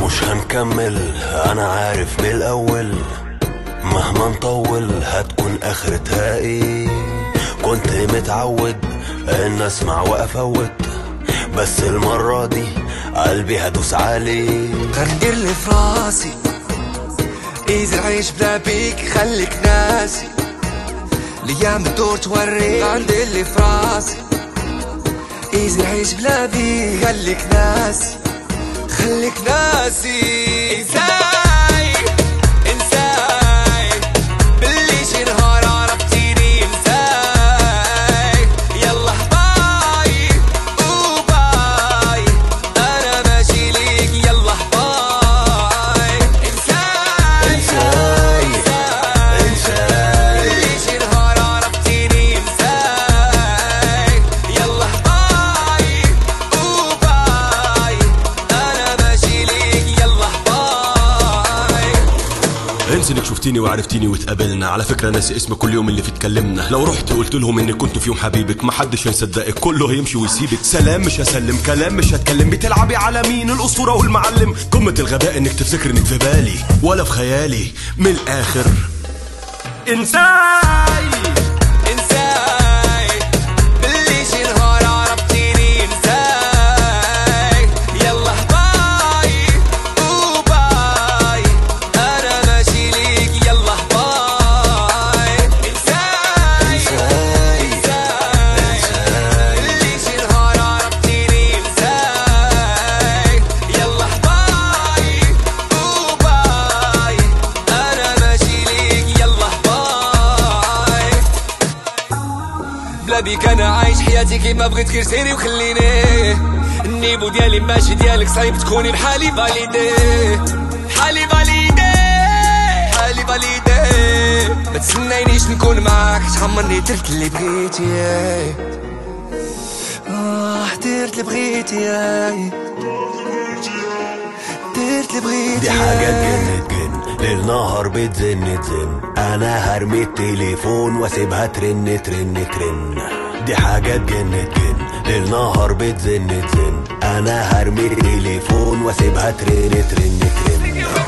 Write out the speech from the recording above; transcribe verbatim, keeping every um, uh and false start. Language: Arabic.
مش هنكمل، انا عارف من الاول مهما نطول هتكون اخرتها ايه. كنت متعود ان اسمع وافوت، بس المرة دي قلبي هدوس عليه. غندير اللي في راسي ايزي نعيش بلا بيك خليك ناسي، الايام بتدور توريك. غندير اللي في راسي ايزي نعيش بلا بيك خليك ناسي خليك ناسي. انساي انساي باللي شي نهار عرفتيني. انساي يلا باي وباي انا ماشي ليك يلا باي. انساي انساي انساي باللي شي نهار عرفتيني. انساي يلا باي وباي انا ماشي ليك يلا باي. انسى انك شفتيني وعرفتيني واتقابلنا، على فكره ناسي اسمك كل يوم اللي فيه اتكلمنا. لو رحت قلت لهم اني كنت في يوم حبيبك محدش هيصدقك، كله هيمشي ويسيبك. سلام مش هسلم، كلام مش هتكلم. بتلعبي على مين؟ الاسطوره والمعلم. قمه الغباء انك تفتكر انك في بالي ولا في خيالي. من الاخر انساي انساي باللي شي نهار عرفتيني. انساي يلا باي وباي انا ماشي ليك يلا باي. انساي انساي انساي باللي شي نهار عرفتيني. انساي يلا باي وباي انا ماشي ليك يلا باي. بلا بيك انا عايش حياتي كيما بغيت، غير سيري وخليني. النيبو ديالي ماشي ديالك، صعيب تكوني بحالي فاليدي بحالي فاليدي بحالي فاليدي. ما تسنينيش نكون معاك، تحمرني درت اللي بغيتي. اه درت اللي بغيتي درت اللي بغيتي. دي حاجة تجن تجن، ليل نهار بتزن تزن. انا هرمي التليفون واسيبها ترن ترن ترن. دي حاجة تجن تجن، ليل نهار بتزن تزن. انا هرمي التليفون واسيبها ترن ترن ترن.